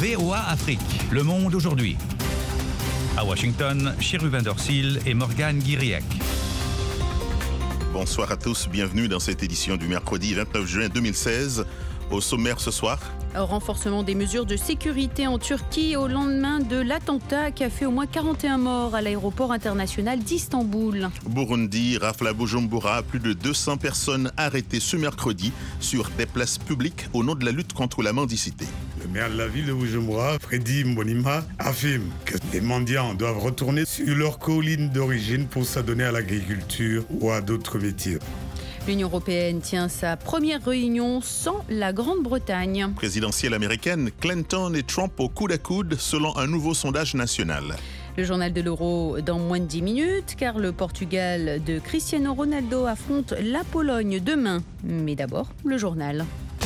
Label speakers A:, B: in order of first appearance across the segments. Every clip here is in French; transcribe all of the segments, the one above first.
A: VOA Afrique, le monde aujourd'hui. À Washington, Cherubin Dorsil et Morgane Guiriec.
B: Bonsoir à tous, bienvenue dans cette édition du mercredi 29 juin 2016. Au sommaire ce soir,
C: renforcement des mesures de sécurité en Turquie au lendemain de l'attentat qui a fait au moins 41 morts à l'aéroport international d'Istanbul.
B: Burundi, rafle à Bujumbura, plus de 200 personnes arrêtées ce mercredi sur des places publiques au nom de la lutte contre la mendicité.
D: Le maire de la ville de Bujumbura, Fredy Mbonimpa, affirme que les mendiants doivent retourner sur leur colline d'origine pour s'adonner à l'agriculture ou à d'autres métiers.
C: L'Union européenne tient sa première réunion sans la Grande-Bretagne.
B: Présidentielle américaine, Clinton et Trump au coude à coude selon un nouveau sondage national.
C: Le journal de l'Euro dans moins de 10 minutes, car le Portugal de Cristiano Ronaldo affronte la Pologne demain. Mais d'abord, le journal.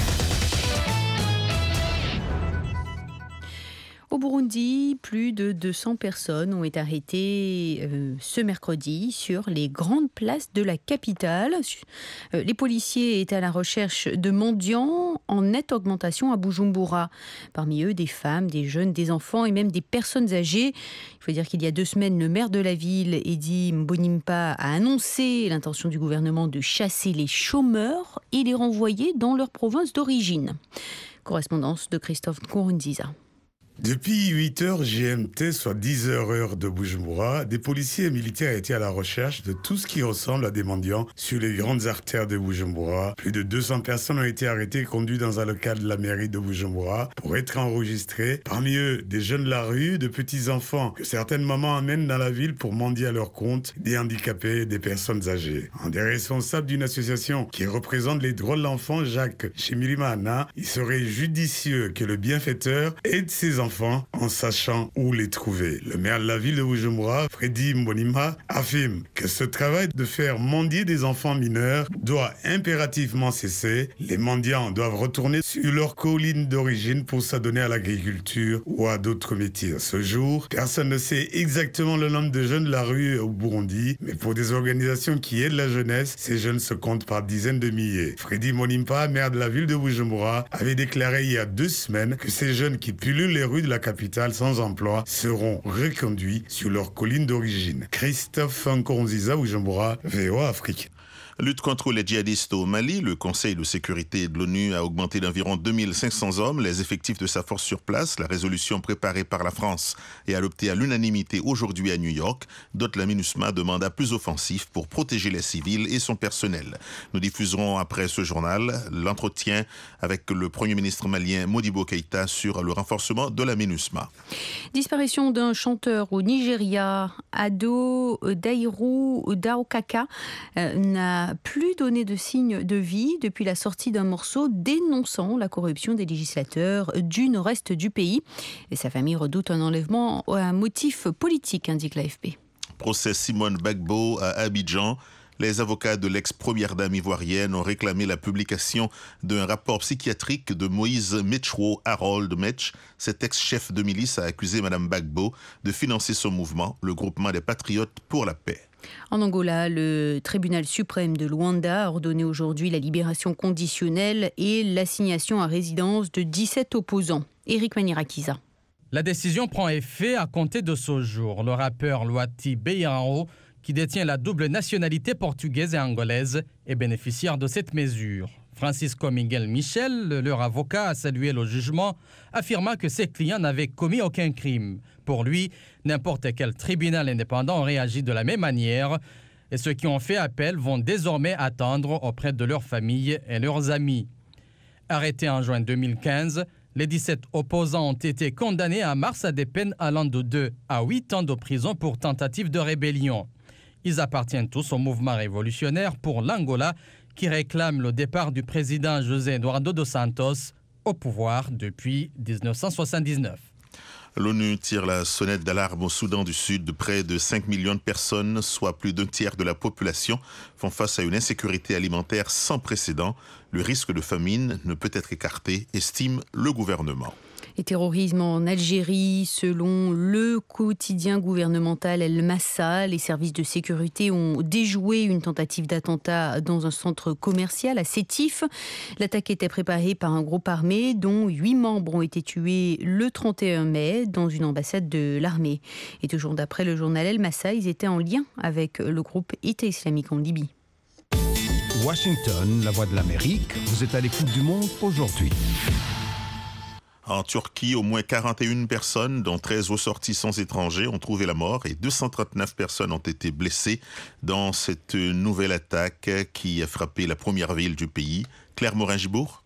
C: Au Burundi, plus de 200 personnes ont été arrêtées ce mercredi sur les grandes places de la capitale. Les policiers étaient à la recherche de mendiants en nette augmentation à Bujumbura. Parmi eux, des femmes, des jeunes, des enfants et même des personnes âgées. Il faut dire qu'il y a 2 semaines, le maire de la ville, Fredy Mbonimpa, a annoncé l'intention du gouvernement de chasser les chômeurs et les renvoyer dans leur province d'origine. Correspondance de Christophe Nkurunziza.
D: Depuis 8h GMT, soit 10h heure de Bujumbura, des policiers et militaires étaient à la recherche de tout ce qui ressemble à des mendiants sur les grandes artères de Bujumbura. Plus de 200 personnes ont été arrêtées et conduites dans un local de la mairie de Bujumbura pour être enregistrées. Parmi eux, des jeunes de la rue, de petits-enfants que certaines mamans amènent dans la ville pour mendier à leur compte, des handicapés et des personnes âgées. Un des responsables d'une association qui représente les droits de l'enfant, Jacques Chimirimana, il serait judicieux que le bienfaiteur aide ses enfants en sachant où les trouver. Le maire de la ville de Bujumbura, Fredy Mbonimpa, affirme que ce travail de faire mendier des enfants mineurs doit impérativement cesser. Les mendiants doivent retourner sur leur colline d'origine pour s'adonner à l'agriculture ou à d'autres métiers. À ce jour, personne ne sait exactement le nombre de jeunes de la rue au Burundi, mais pour des organisations qui aident la jeunesse, ces jeunes se comptent par dizaines de milliers. Fredy Mbonimpa, maire de la ville de Bujumbura, avait déclaré il y a 2 semaines que ces jeunes qui pullulent les rues de la capitale sans emploi seront reconduits sur leur colline d'origine. Christophe Nkurunziza, Bujumbura, VOA Afrique.
B: Lutte contre les djihadistes au Mali, le Conseil de sécurité de l'ONU a augmenté d'environ 2500 hommes les effectifs de sa force sur place. La résolution préparée par la France et adoptée à l'unanimité aujourd'hui à New York dote la MINUSMA de mandats plus offensifs pour protéger les civils et son personnel. Nous diffuserons après ce journal l'entretien avec le Premier ministre malien Modibo Keïta sur le renforcement de la MINUSMA.
C: Disparition d'un chanteur au Nigeria, Ado Dairou Daokaka, n'a plus donné de signe de vie depuis la sortie d'un morceau dénonçant la corruption des législateurs du nord-est du pays. Et sa famille redoute un enlèvement à un motif politique, indique l'AFP.
B: Procès Simone Gbagbo à Abidjan. Les avocats de l'ex-première dame ivoirienne ont réclamé la publication d'un rapport psychiatrique de Moïse Metchwo Harold Metch. Cet ex-chef de milice a accusé Mme Gbagbo de financer son mouvement, le groupement des Patriotes pour la paix.
C: En Angola, le tribunal suprême de Luanda a ordonné aujourd'hui la libération conditionnelle et l'assignation à résidence de 17 opposants. Éric Manirakiza.
E: La décision prend effet à compter de ce jour. Le rappeur Luati Beirao, qui détient la double nationalité portugaise et angolaise, est bénéficiaire de cette mesure. Francisco Miguel Michel, leur avocat, a salué le jugement, affirmant que ses clients n'avaient commis aucun crime. Pour lui, n'importe quel tribunal indépendant réagit de la même manière et ceux qui ont fait appel vont désormais attendre auprès de leurs familles et leurs amis. Arrêtés en juin 2015, les 17 opposants ont été condamnés en mars à des peines allant de 2 à 8 ans de prison pour tentative de rébellion. Ils appartiennent tous au mouvement révolutionnaire pour l'Angola qui réclame le départ du président José Eduardo dos Santos au pouvoir depuis 1979.
B: L'ONU tire la sonnette d'alarme au Soudan du Sud. Près de 5 millions de personnes, soit plus d'un tiers de la population, font face à une insécurité alimentaire sans précédent. Le risque de famine ne peut être écarté, estime le gouvernement.
C: Et terrorisme en Algérie, selon le quotidien gouvernemental El Massa, les services de sécurité ont déjoué une tentative d'attentat dans un centre commercial à Sétif. L'attaque était préparée par un groupe armé dont 8 membres ont été tués le 31 mai dans une ambassade de l'armée. Et 2 jours d'après le journal El Massa, ils étaient en lien avec le groupe État islamique en Libye.
F: Washington, la voix de l'Amérique, vous êtes à l'écoute du monde aujourd'hui.
B: En Turquie, au moins 41 personnes, dont 13 ressortissants étrangers, ont trouvé la mort et 239 personnes ont été blessées dans cette nouvelle attaque qui a frappé la première ville du pays. Claire Morin-Gibourg.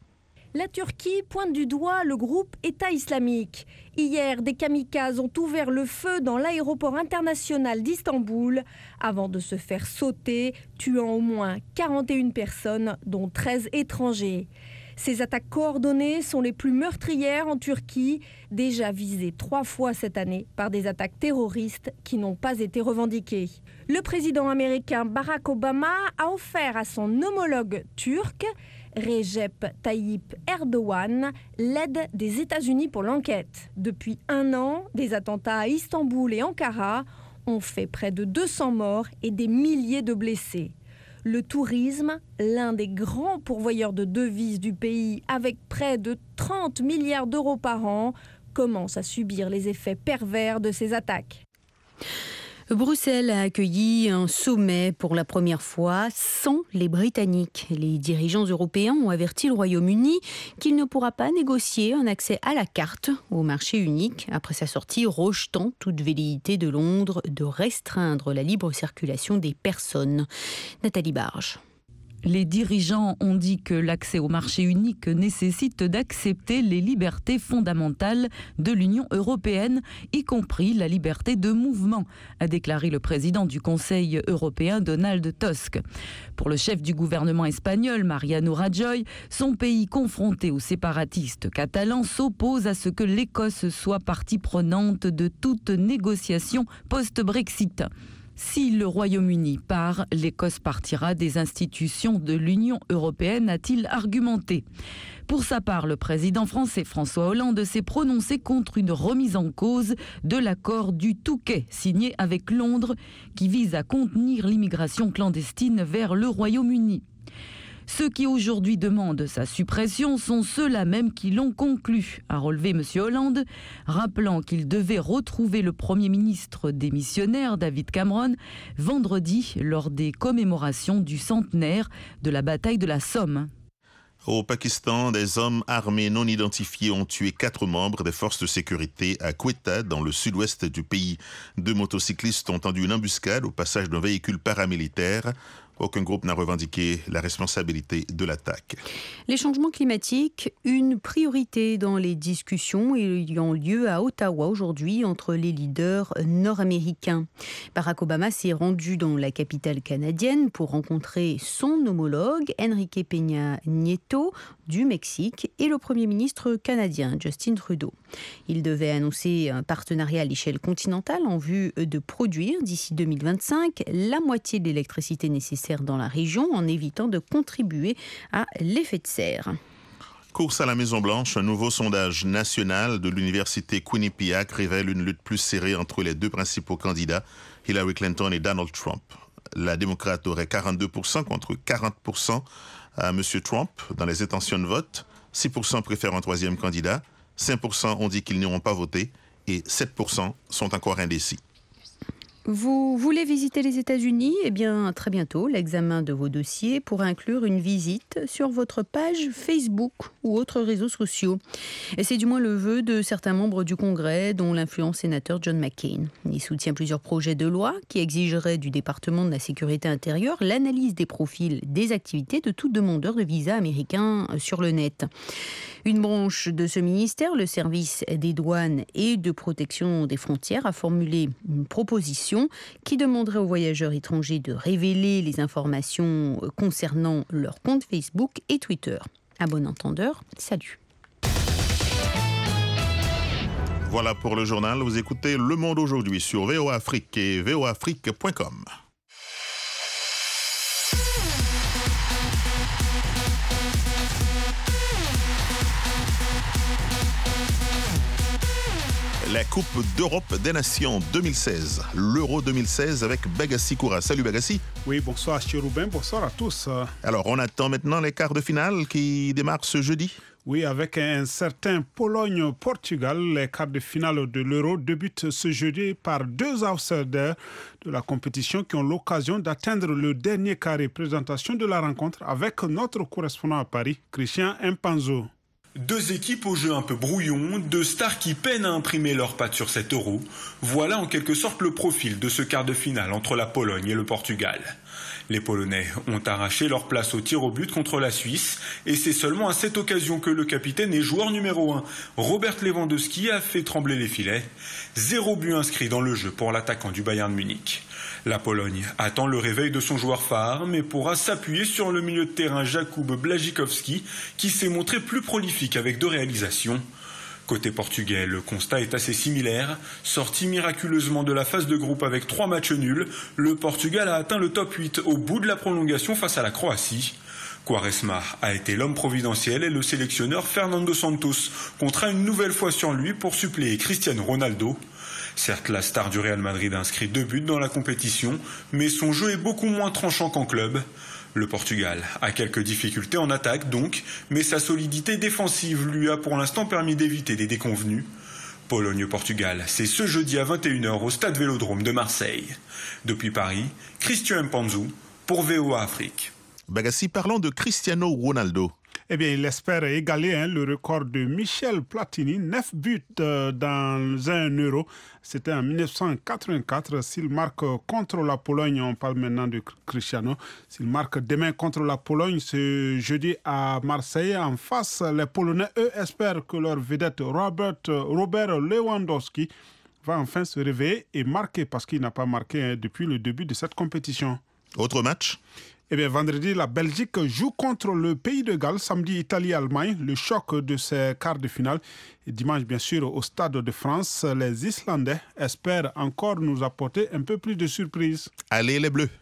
G: La Turquie pointe du doigt le groupe État islamique. Hier, des kamikazes ont ouvert le feu dans l'aéroport international d'Istanbul avant de se faire sauter, tuant au moins 41 personnes, dont 13 étrangers. Ces attaques coordonnées sont les plus meurtrières en Turquie, déjà visées 3 fois cette année par des attaques terroristes qui n'ont pas été revendiquées. Le président américain Barack Obama a offert à son homologue turc, Recep Tayyip Erdogan, l'aide des États-Unis pour l'enquête. Depuis 1 an, des attentats à Istanbul et Ankara ont fait près de 200 morts et des milliers de blessés. Le tourisme, l'un des grands pourvoyeurs de devises du pays avec près de 30 milliards d'euros par an, commence à subir les effets pervers de ces attaques.
C: Bruxelles a accueilli un sommet pour la première fois sans les Britanniques. Les dirigeants européens ont averti le Royaume-Uni qu'il ne pourra pas négocier un accès à la carte au marché unique après sa sortie, rejetant toute velléité de Londres de restreindre la libre circulation des personnes. Nathalie Barge.
H: Les dirigeants ont dit que l'accès au marché unique nécessite d'accepter les libertés fondamentales de l'Union européenne, y compris la liberté de mouvement, a déclaré le président du Conseil européen Donald Tusk. Pour le chef du gouvernement espagnol, Mariano Rajoy, son pays confronté aux séparatistes catalans s'oppose à ce que l'Écosse soit partie prenante de toute négociation post-Brexit. Si le Royaume-Uni part, l'Écosse partira des institutions de l'Union européenne, a-t-il argumenté. Pour sa part, le président français François Hollande s'est prononcé contre une remise en cause de l'accord du Touquet signé avec Londres qui vise à contenir l'immigration clandestine vers le Royaume-Uni. Ceux qui aujourd'hui demandent sa suppression sont ceux-là même qui l'ont conclu, a relevé M. Hollande, rappelant qu'il devait retrouver le Premier ministre démissionnaire, David Cameron, vendredi lors des commémorations du centenaire de la bataille de la Somme.
B: Au Pakistan, des hommes armés non identifiés ont tué 4 membres des forces de sécurité à Quetta, dans le sud-ouest du pays. 2 motocyclistes ont tendu une embuscade au passage d'un véhicule paramilitaire. Aucun groupe n'a revendiqué la responsabilité de l'attaque.
C: Les changements climatiques, une priorité dans les discussions ayant lieu à Ottawa aujourd'hui entre les leaders nord-américains. Barack Obama s'est rendu dans la capitale canadienne pour rencontrer son homologue Enrique Peña Nieto du Mexique et le Premier ministre canadien Justin Trudeau. Il devait annoncer un partenariat à l'échelle continentale en vue de produire d'ici 2025 la moitié de l'électricité nécessaire dans la région en évitant de contribuer à l'effet de serre.
B: Course à la Maison-Blanche, un nouveau sondage national de l'université Quinnipiac révèle une lutte plus serrée entre les 2 principaux candidats, Hillary Clinton et Donald Trump. La démocrate aurait 42% contre 40% à M. Trump dans les intentions de vote. 6% préfèrent un 3e candidat, 5% ont dit qu'ils n'iront pas voter et 7% sont encore indécis.
C: Vous voulez visiter les États-Unis ? Eh bien, très bientôt, l'examen de vos dossiers pourra inclure une visite sur votre page Facebook ou autres réseaux sociaux. Et c'est du moins le vœu de certains membres du Congrès, dont l'influent sénateur John McCain. Il soutient plusieurs projets de loi qui exigeraient du département de la sécurité intérieure l'analyse des profils des activités de tout demandeur de visa américain sur le net. Une branche de ce ministère, le service des douanes et de protection des frontières, a formulé une proposition qui demanderait aux voyageurs étrangers de révéler les informations concernant leur compte Facebook et Twitter. À bon entendeur, salut.
B: Voilà pour le journal. Vous écoutez Le Monde aujourd'hui sur VOA Afrique et voaafrique.com. La Coupe d'Europe des Nations 2016, l'Euro 2016 avec Bagassi Koura. Salut Bagassi.
I: Oui, bonsoir Chérubin, bonsoir à tous.
B: Alors, on attend maintenant les quarts de finale qui démarrent ce jeudi.
I: Oui, avec un certain Pologne-Portugal, les quarts de finale de l'Euro débutent ce jeudi par deux outsiders de la compétition qui ont l'occasion d'atteindre le dernier carré. Présentation de la rencontre avec notre correspondant à Paris, Christian Mpanzo.
J: Deux équipes au jeu un peu brouillon, deux stars qui peinent à imprimer leurs pattes sur cet Euro. Voilà en quelque sorte le profil de ce quart de finale entre la Pologne et le Portugal. Les Polonais ont arraché leur place au tir au but contre la Suisse et c'est seulement à cette occasion que le capitaine et joueur numéro 1, Robert Lewandowski, a fait trembler les filets. 0 but inscrit dans le jeu pour l'attaquant du Bayern Munich. La Pologne attend le réveil de son joueur phare, mais pourra s'appuyer sur le milieu de terrain Jakub Błaszczykowski, qui s'est montré plus prolifique avec 2 réalisations. Côté portugais, le constat est assez similaire. Sorti miraculeusement de la phase de groupe avec 3 matchs nuls, le Portugal a atteint le top 8 au bout de la prolongation face à la Croatie. Quaresma a été l'homme providentiel et le sélectionneur Fernando Santos comptera une nouvelle fois sur lui pour suppléer Cristiano Ronaldo. Certes, la star du Real Madrid inscrit 2 buts dans la compétition, mais son jeu est beaucoup moins tranchant qu'en club. Le Portugal a quelques difficultés en attaque donc, mais sa solidité défensive lui a pour l'instant permis d'éviter des déconvenues. Pologne-Portugal, c'est ce jeudi à 21h au Stade Vélodrome de Marseille. Depuis Paris, Christian Mpanzu pour VOA Afrique.
B: Bagassi, parlant de Cristiano Ronaldo.
I: Eh bien, il espère égaler le record de Michel Platini, 9 buts dans un Euro. C'était en 1984. S'il marque contre la Pologne, on parle maintenant de Cristiano. S'il marque demain contre la Pologne, ce jeudi à Marseille, en face, les Polonais, eux, espèrent que leur vedette Robert Lewandowski va enfin se réveiller et marquer, parce qu'il n'a pas marqué depuis le début de cette compétition.
B: Autre match ?
I: Eh bien, vendredi, la Belgique joue contre le Pays de Galles. Samedi, Italie-Allemagne, le choc de ces quarts de finale. Et dimanche, bien sûr, au Stade de France, les Islandais espèrent encore nous apporter un peu plus de surprises.
B: Allez les Bleus!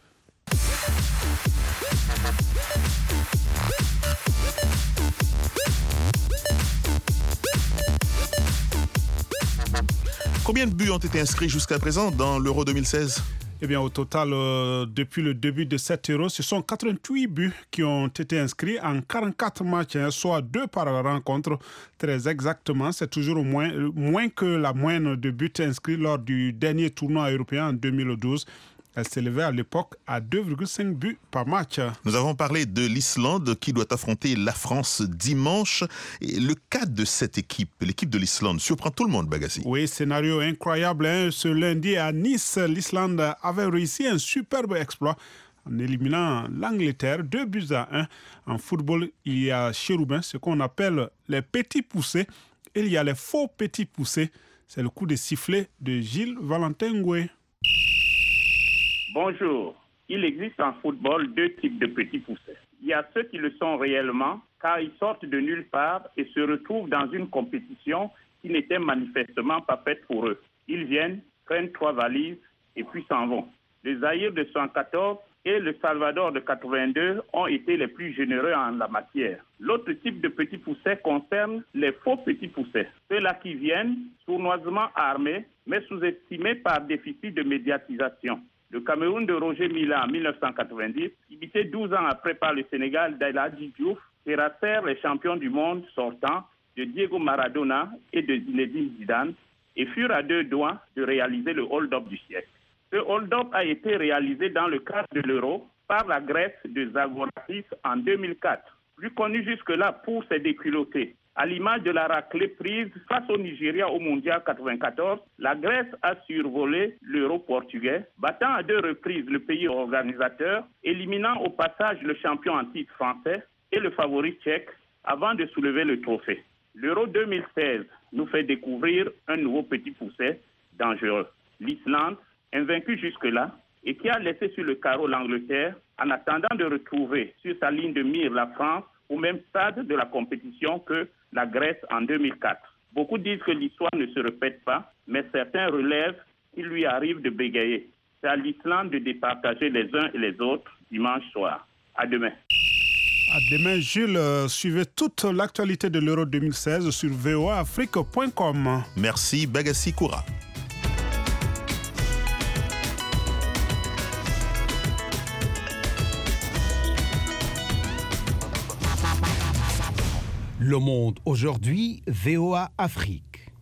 B: Combien de buts ont été inscrits jusqu'à présent dans l'Euro 2016 ?
I: Eh bien, au total, depuis le début de cet Euro, ce sont 88 buts qui ont été inscrits en 44 matchs, soit 2 par rencontre. Très exactement, c'est toujours moins que la moyenne de buts inscrits lors du dernier tournoi européen en 2012. Elle s'élevait à l'époque à 2,5 buts par match.
B: Nous avons parlé de l'Islande qui doit affronter la France dimanche. Et le cas de cette équipe, l'équipe de l'Islande, surprend tout le monde, Bagassi.
I: Oui, scénario incroyable. Ce lundi à Nice, l'Islande avait réussi un superbe exploit en éliminant l'Angleterre 2-1. En football, il y a Chérubin, ce qu'on appelle les petits poussés. Et il y a les faux petits poussés. C'est le coup de sifflet de Gilles Valentin Goué.
K: Bonjour. Il existe en football 2 types de petits poussés. Il y a ceux qui le sont réellement, car ils sortent de nulle part et se retrouvent dans une compétition qui n'était manifestement pas faite pour eux. Ils viennent, prennent 3 valises et puis s'en vont. Le Zaïre de 114 et le Salvador de 82 ont été les plus généreux en la matière. L'autre type de petits poussés concerne les faux petits poussés. Ceux-là qui viennent sournoisement armés, mais sous-estimés par déficit de médiatisation. Le Cameroun de Roger Mila en 1990, imité 12 ans après par le Sénégal d'Aladji Diouf, terrassèrent les champions du monde sortants de Diego Maradona et de Zinedine Zidane et furent à 2 doigts de réaliser le hold-up du siècle. Ce hold-up a été réalisé dans le cadre de l'Euro par la Grèce de Zagorakis en 2004, plus connue jusque-là pour ses déculottés. À l'image de la raclée prise face au Nigeria au Mondial 94, la Grèce a survolé l'Euro portugais, battant à 2 reprises le pays organisateur, éliminant au passage le champion en titre français et le favori tchèque avant de soulever le trophée. L'Euro 2016 nous fait découvrir un nouveau petit pousset dangereux. L'Islande, invaincue jusque-là, et qui a laissé sur le carreau l'Angleterre en attendant de retrouver sur sa ligne de mire la France au même stade de la compétition que la Grèce en 2004. Beaucoup disent que l'histoire ne se répète pas, mais certains relèvent qu'il lui arrive de bégayer. C'est à l'Islande de départager les uns et les autres dimanche soir. À demain.
I: À demain, Jules, suivez toute l'actualité de l'Euro 2016 sur voaafrique.com.
B: Merci, Bagassi Koura.
F: Le Monde aujourd'hui, VOA Afrique.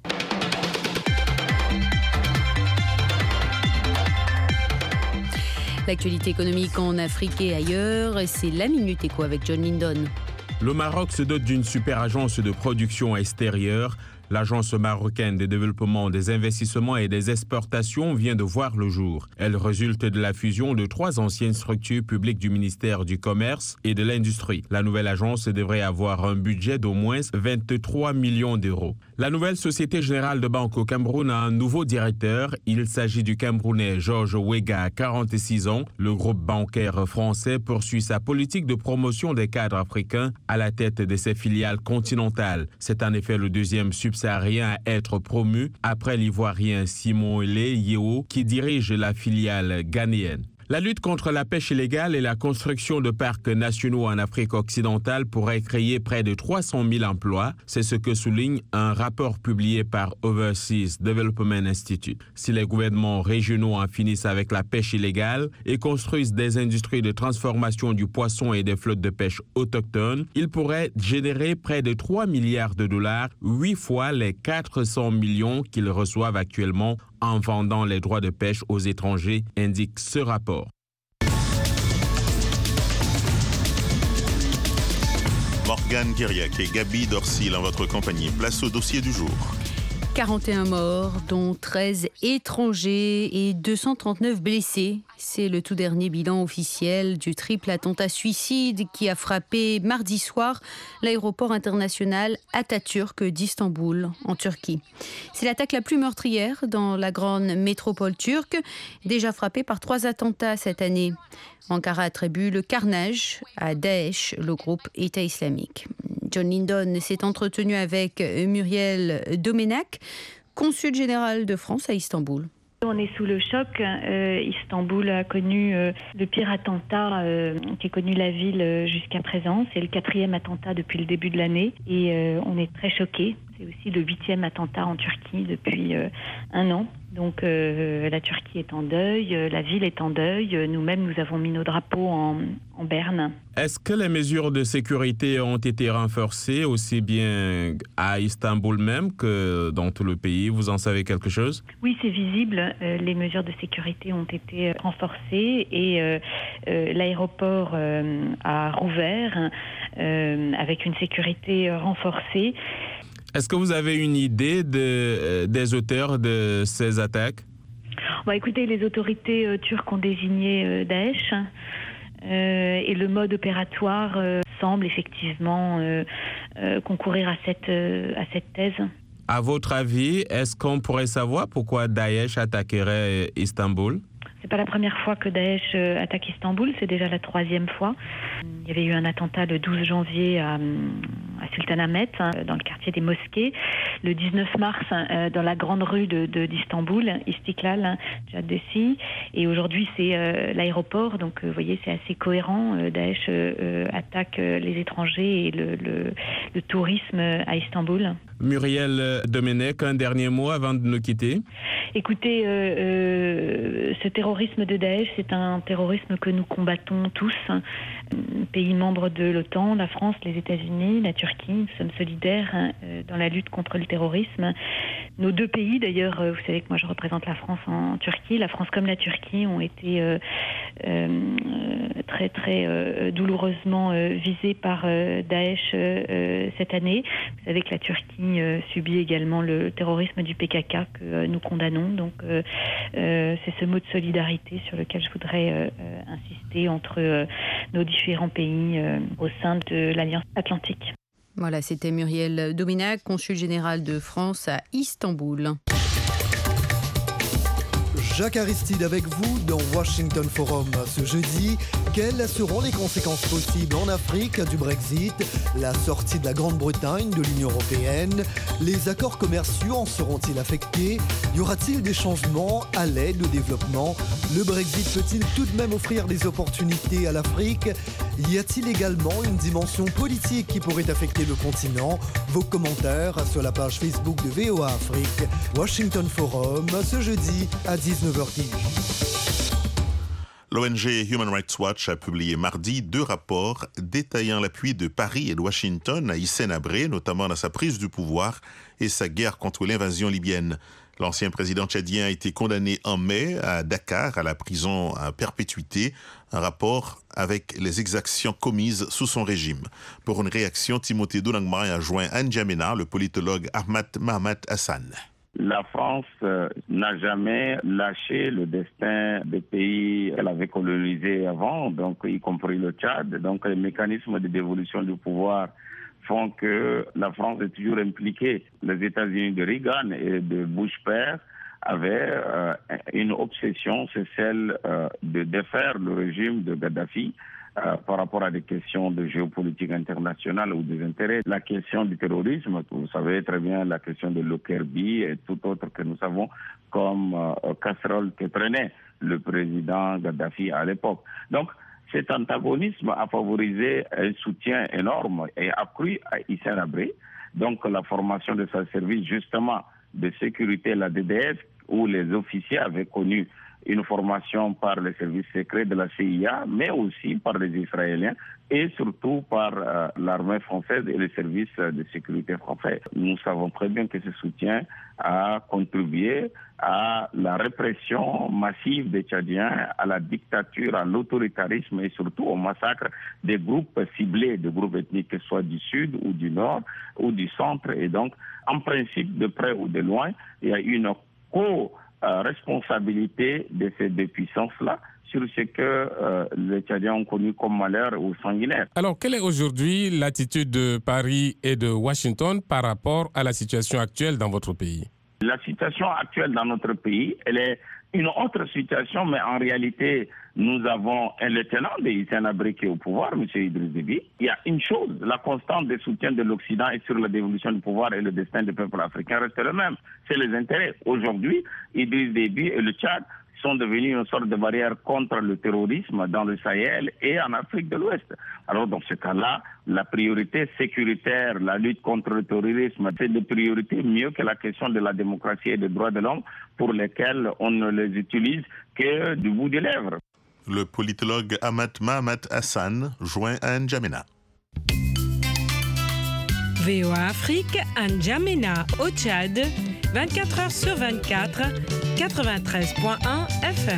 C: L'actualité économique en Afrique et ailleurs, c'est la Minute Éco avec John Lindon.
L: Le Maroc se dote d'une super agence de production extérieure. L'Agence marocaine de développement des investissements et des exportations vient de voir le jour. Elle résulte de la fusion de 3 anciennes structures publiques du ministère du Commerce et de l'Industrie. La nouvelle agence devrait avoir un budget d'au moins 23 millions d'euros. La nouvelle Société Générale de Banque au Cameroun a un nouveau directeur. Il s'agit du Camerounais Georges Wega, 46 ans. Le groupe bancaire français poursuit sa politique de promotion des cadres africains à la tête de ses filiales continentales. C'est en effet le deuxième subsaharien à être promu après l'Ivoirien Simon Lé Yeo qui dirige la filiale ghanéenne. La lutte contre la pêche illégale et la construction de parcs nationaux en Afrique occidentale pourrait créer près de 300 000 emplois. C'est ce que souligne un rapport publié par Overseas Development Institute. Si les gouvernements régionaux en finissent avec la pêche illégale et construisent des industries de transformation du poisson et des flottes de pêche autochtones, ils pourraient générer près de 3 milliards de dollars, 8 fois les 400 millions qu'ils reçoivent actuellement en vendant les droits de pêche aux étrangers, indique ce rapport.
B: Morgane Guiriac et Gabi Dorsil en votre compagnie. Place au dossier du jour.
C: 41 morts, dont 13 étrangers et 239 blessés. C'est le tout dernier bilan officiel du triple attentat suicide qui a frappé mardi soir l'aéroport international Atatürk d'Istanbul, en Turquie. C'est l'attaque la plus meurtrière dans la grande métropole turque, déjà frappée par 3 attentats cette année. Ankara attribue le carnage à Daesh, le groupe État islamique. John Lindon s'est entretenu avec Muriel Domenac, consul général de France à Istanbul.
M: On est sous le choc. Istanbul a connu le pire attentat qu'ait connu la ville jusqu'à présent. C'est le 4e attentat depuis le début de l'année et on est très choqués. C'est aussi le 8e attentat en Turquie depuis 1 an. Donc la Turquie est en deuil, la ville est en deuil. Nous-mêmes, nous avons mis nos drapeaux en berne.
L: Est-ce que les mesures de sécurité ont été renforcées aussi bien à Istanbul même que dans tout le pays? Vous en savez quelque chose?
M: Oui, c'est visible. Les mesures de sécurité ont été renforcées et l'aéroport a rouvert avec une sécurité renforcée.
L: Est-ce que vous avez une idée des auteurs de ces attaques?
M: Écoutez, les autorités turques ont désigné Daesh et le mode opératoire semble effectivement concourir à cette thèse.
L: À votre avis, est-ce qu'on pourrait savoir pourquoi Daesh attaquerait Istanbul?
M: C'est pas la première fois que Daesh attaque Istanbul, c'est déjà la 3e fois. Il y avait eu un attentat le 12 janvier à Sultanahmet, dans le quartier des mosquées. Le 19 mars, dans la grande rue d'Istanbul, Istiklal, Caddesi. Et aujourd'hui, c'est l'aéroport. Donc, vous voyez, c'est assez cohérent. Daesh attaque les étrangers et le tourisme à Istanbul.
L: Muriel Domenech, un dernier mot avant de nous quitter.
M: Écoutez, ce terrorisme de Daesh, c'est un terrorisme que nous combattons tous, pays membres de l'OTAN, la France, les États-Unis, la Turquie. Nous sommes solidaires dans la lutte contre le terrorisme. Nos 2 pays, d'ailleurs, vous savez que moi je représente la France en Turquie. La France comme la Turquie ont été très très douloureusement visés par Daesh cette année. Vous savez que la Turquie subit également le terrorisme du PKK que nous condamnons. Donc c'est ce mot de solidarité sur lequel je voudrais insister entre nos différents pays au sein de l'Alliance Atlantique.
C: Voilà, c'était Muriel Domenac, consul général de France à Istanbul.
N: Jacques Aristide avec vous dans Washington Forum. Ce jeudi, quelles seront les conséquences possibles en Afrique du Brexit, la sortie de la Grande-Bretagne de l'Union européenne, les accords commerciaux en seront-ils affectés? Y aura-t-il des changements à l'aide au développement? Le Brexit peut-il tout de même offrir des opportunités à l'Afrique? Y a-t-il également une dimension politique qui pourrait affecter le continent? Vos commentaires sur la page Facebook de VOA Afrique. Washington Forum, ce jeudi à 19h10.
B: L'ONG Human Rights Watch a publié mardi 2 rapports détaillant l'appui de Paris et de Washington à Hissène Habré, notamment dans sa prise du pouvoir et sa guerre contre l'invasion libyenne. L'ancien président tchadien a été condamné en mai à Dakar à la prison à perpétuité, un rapport avec les exactions commises sous son régime. Pour une réaction, Timothée Doulangmai a joint N'Djamena, le politologue Ahmad Mahamat Hassan.
O: La France n'a jamais lâché le destin des pays qu'elle avait colonisés avant, donc y compris le Tchad. Donc les mécanismes de dévolution du pouvoir font que la France est toujours impliquée. Les États-Unis de Reagan et de Bush père avaient une obsession, c'est celle de défaire le régime de Kadhafi par rapport à des questions de géopolitique internationale ou des intérêts. La question du terrorisme, vous savez très bien, la question de Lockerbie et tout autre que nous savons comme casserole que prenait le président Kadhafi à l'époque. Donc, cet antagonisme a favorisé un soutien énorme et accru à Hissène Habré. Donc, la formation de sa service, justement, de sécurité, la DDS, où les officiers avaient connu une formation par les services secrets de la CIA, mais aussi par les Israéliens et surtout par l'armée française et les services de sécurité français. Nous savons très bien que ce soutien a contribué à la répression massive des Tchadiens, à la dictature, à l'autoritarisme et surtout au massacre des groupes ciblés, des groupes ethniques, que ce soit du sud ou du nord ou du centre. Et donc, en principe, de près ou de loin, il y a une responsabilité de ces deux puissances-là sur ce que les Tchadiens ont connu comme malheur ou sanguinaire.
P: Alors, quelle est aujourd'hui l'attitude de Paris et de Washington par rapport à la situation actuelle dans votre pays?
O: La situation actuelle dans notre pays, elle est une autre situation, mais en réalité, nous avons un lieutenant de Hissène Habré qui est au pouvoir, M. Idriss Déby. Il y a une chose, la constante des soutiens de l'Occident et sur la dévolution du pouvoir et le destin des peuples africains reste le même. C'est les intérêts. Aujourd'hui, Idriss Déby et le Tchad sont devenus une sorte de barrière contre le terrorisme dans le Sahel et en Afrique de l'Ouest. Alors dans ce cas-là, la priorité sécuritaire, la lutte contre le terrorisme, c'est des priorités mieux que la question de la démocratie et des droits de l'homme pour lesquels on ne les utilise que du bout des lèvres.
B: Le politologue Ahmad Mahamat Hassan joint à N'Djamena.
Q: VOA Afrique, N'Djamena au Tchad, 24 heures sur 24, 93.1 FM.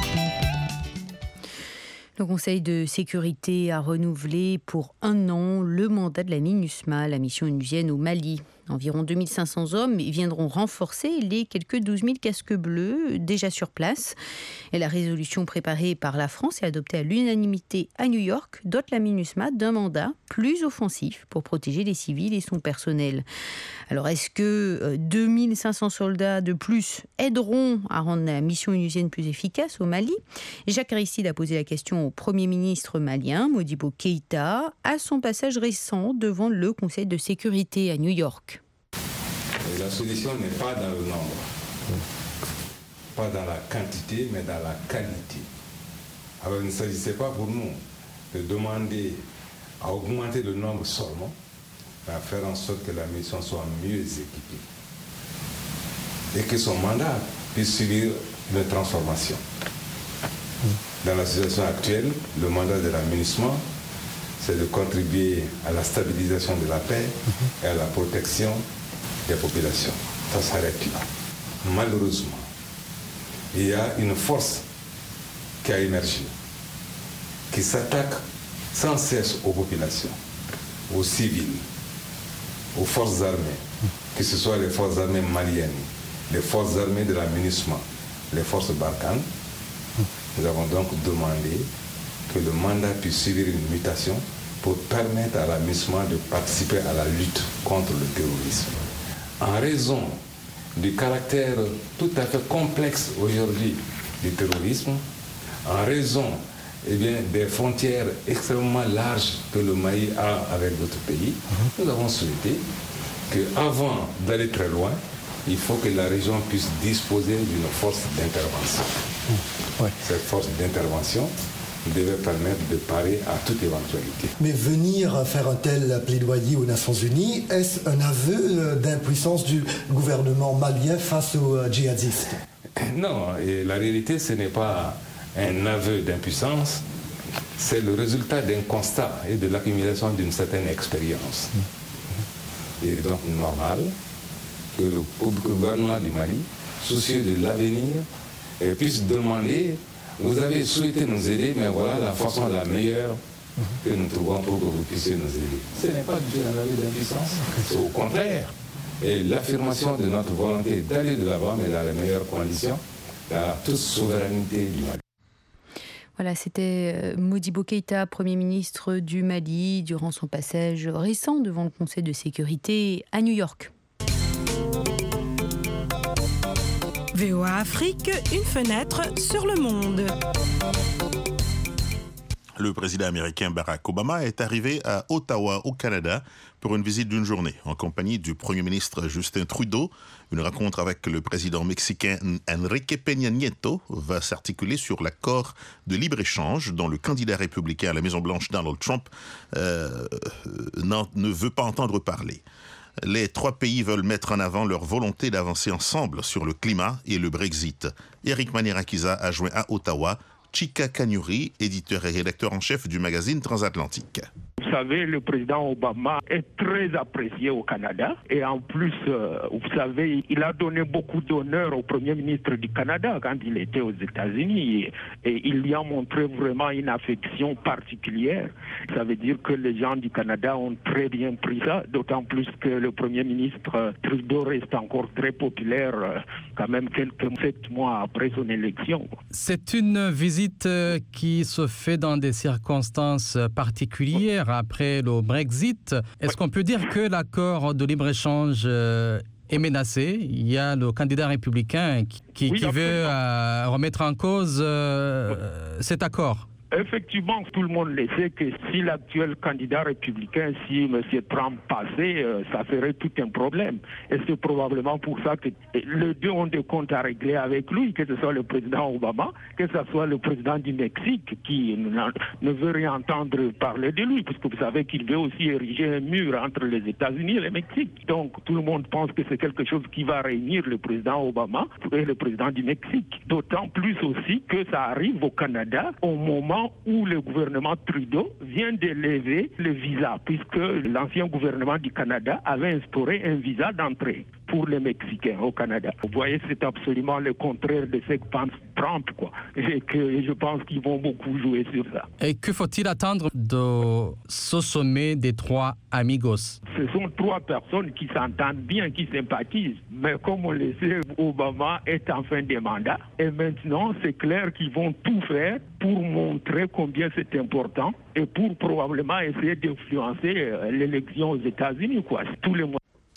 C: Le Conseil de sécurité a renouvelé pour 1 an le mandat de la MINUSMA, la mission onusienne au Mali. Environ 2500 hommes viendront renforcer les quelques 12 000 casques bleus déjà sur place. Et la résolution préparée par la France et adoptée à l'unanimité à New York dote la MINUSMA d'un mandat plus offensif pour protéger les civils et son personnel. Alors est-ce que 2500 soldats de plus aideront à rendre la mission onusienne plus efficace au Mali? Jacques Aristide a posé la question au Premier ministre malien, Modibo Keïta, à son passage récent devant le Conseil de sécurité à New York.
R: La solution n'est pas dans le nombre, pas dans la quantité, mais dans la qualité. Alors il ne s'agissait pas pour nous de demander à augmenter le nombre seulement, mais à faire en sorte que la mission soit mieux équipée et que son mandat puisse suivre une transformation. Dans la situation actuelle, le mandat de la MINUSMA, c'est de contribuer à la stabilisation de la paix et à la protection des populations. Ça s'arrête là. Malheureusement, il y a une force qui a émergé, qui s'attaque sans cesse aux populations, aux civils, aux forces armées, que ce soit les forces armées maliennes, les forces armées de la MINUSMA, les forces Barkhane. Nous avons donc demandé que le mandat puisse suivre une mutation pour permettre à la MINUSMA de participer à la lutte contre le terrorisme. En raison du caractère tout à fait complexe aujourd'hui du terrorisme, en raison des frontières extrêmement larges que le Mali a avec d'autres pays, nous avons souhaité qu'avant d'aller très loin, il faut que la région puisse disposer d'une force d'intervention. Cette force d'intervention devait permettre de parer à toute éventualité.
N: Mais venir faire un tel plaidoyer aux Nations Unies, est-ce un aveu d'impuissance du gouvernement malien face aux djihadistes?
R: Non, et la réalité, ce n'est pas un aveu d'impuissance, c'est le résultat d'un constat et de l'accumulation d'une certaine expérience. Il est donc normal que le gouvernement du Mali, soucieux de l'avenir, puisse demander: vous avez souhaité nous aider, mais voilà la façon la meilleure que nous trouvons pour que vous puissiez nous aider. Ce n'est pas du tout un aveu d'impuissance, c'est au contraire. Et l'affirmation de notre volonté d'aller de l'avant, mais dans les meilleures conditions, dans toute souveraineté du Mali.
C: Voilà, c'était Modibo Keïta, Premier ministre du Mali, durant son passage récent devant le Conseil de sécurité à New York.
Q: VOA Afrique, une fenêtre sur le monde.
B: Le président américain Barack Obama est arrivé à Ottawa, au Canada, pour une visite d'une journée, en compagnie du Premier ministre Justin Trudeau. Une rencontre avec le président mexicain Enrique Peña Nieto va s'articuler sur l'accord de libre-échange dont le candidat républicain à la Maison-Blanche, Donald Trump, ne veut pas entendre parler. Les trois pays veulent mettre en avant leur volonté d'avancer ensemble sur le climat et le Brexit. Eric Manirakiza a joint à Ottawa Chika Kanyuri, éditeur et rédacteur en chef du magazine Transatlantique.
S: Vous savez, le président Obama est très apprécié au Canada et en plus, vous savez, il a donné beaucoup d'honneur au premier ministre du Canada quand il était aux États-Unis et il lui a montré vraiment une affection particulière. Ça veut dire que les gens du Canada ont très bien pris ça, d'autant plus que le premier ministre Trudeau reste encore très populaire quand même quelques 7 mois après son élection.
E: C'est une visite qui se fait dans des circonstances particulières après le Brexit. Est-ce qu'on peut dire que l'accord de libre-échange est menacé? Il y a le candidat républicain qui veut remettre en cause cet accord.
S: Effectivement, tout le monde le sait que si l'actuel candidat républicain, si M. Trump passait, ça ferait tout un problème. Et c'est probablement pour ça que les deux ont des comptes à régler avec lui, que ce soit le président Obama, que ce soit le président du Mexique, qui ne veut rien entendre parler de lui, puisque vous savez qu'il veut aussi ériger un mur entre les États-Unis et le Mexique. Donc tout le monde pense que c'est quelque chose qui va réunir le président Obama et le président du Mexique. D'autant plus aussi que ça arrive au Canada au moment où le gouvernement Trudeau vient de lever le visa, puisque l'ancien gouvernement du Canada avait instauré un visa d'entrée pour les Mexicains au Canada. Vous voyez, c'est absolument le contraire de ce que pense Trump, quoi. Et que je pense qu'ils vont beaucoup jouer sur ça.
E: Et que faut-il attendre de ce sommet des trois amigos?
S: Ce sont trois personnes qui s'entendent bien, qui sympathisent. Mais comme on le sait, Obama est en fin de mandat. Et maintenant, c'est clair qu'ils vont tout faire pour montrer combien c'est important et pour probablement essayer d'influencer l'élection aux États-Unis, quoi. Tous les mois.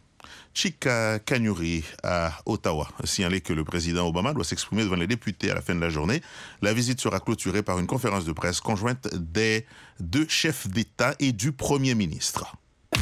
B: Chika Kanyuri à Ottawa a signalé que le président Obama doit s'exprimer devant les députés à la fin de la journée. La visite sera clôturée par une conférence de presse conjointe des deux chefs d'État et du Premier ministre.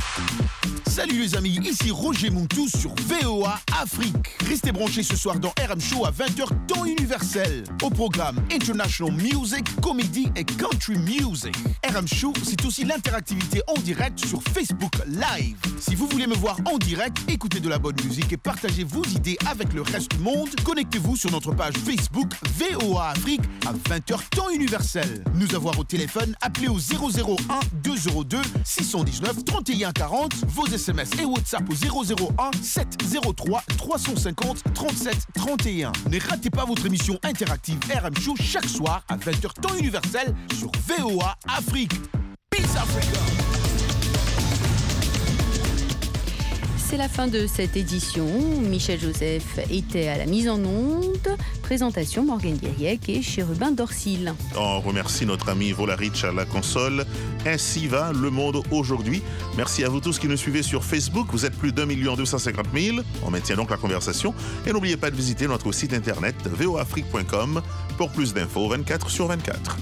T: Salut les amis, ici Roger Montou sur VOA Afrique. Restez branchés ce soir dans RM Show à 20h temps universel. Au programme International Music, Comedy et Country Music. RM Show, c'est aussi l'interactivité en direct sur Facebook Live. Si vous voulez me voir en direct, écoutez de la bonne musique et partagez vos idées avec le reste du monde, connectez-vous sur notre page Facebook VOA Afrique à 20h temps universel. Nous avoir au téléphone, appelez au 001 202 619 31 40, vos SMS et WhatsApp au 001 703 350 37 31. Ne ratez pas votre émission interactive RM Show chaque soir à 20h temps universel sur VOA Afrique. Peace Africa.
C: c'est la fin de cette édition. Michel Joseph était à la mise en onde. Présentation Morgane Guiriec et Chérubin Dorsil.
B: On remercie notre ami Volarich à la console. Ainsi va le monde aujourd'hui. Merci à vous tous qui nous suivez sur Facebook. Vous êtes plus d'1 250 000. On maintient donc la conversation. Et n'oubliez pas de visiter notre site internet voafrique.com pour plus d'infos 24/24.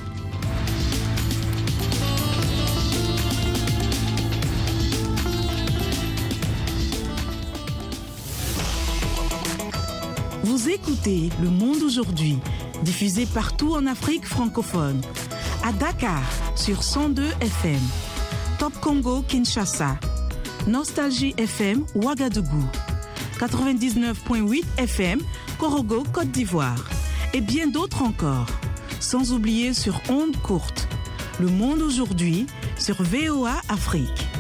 Q: Vous écoutez Le Monde aujourd'hui, diffusé partout en Afrique francophone. À Dakar, sur 102 FM. Top Congo, Kinshasa. Nostalgie FM, Ouagadougou. 99.8 FM, Korogo, Côte d'Ivoire. Et bien d'autres encore. Sans oublier sur ondes courtes. Le Monde aujourd'hui, sur VOA Afrique.